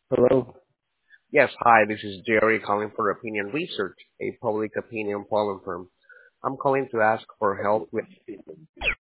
Hello. Yes, hi, this is Jerry calling for Opinion Research, a public opinion polling firm. I'm calling to ask for help with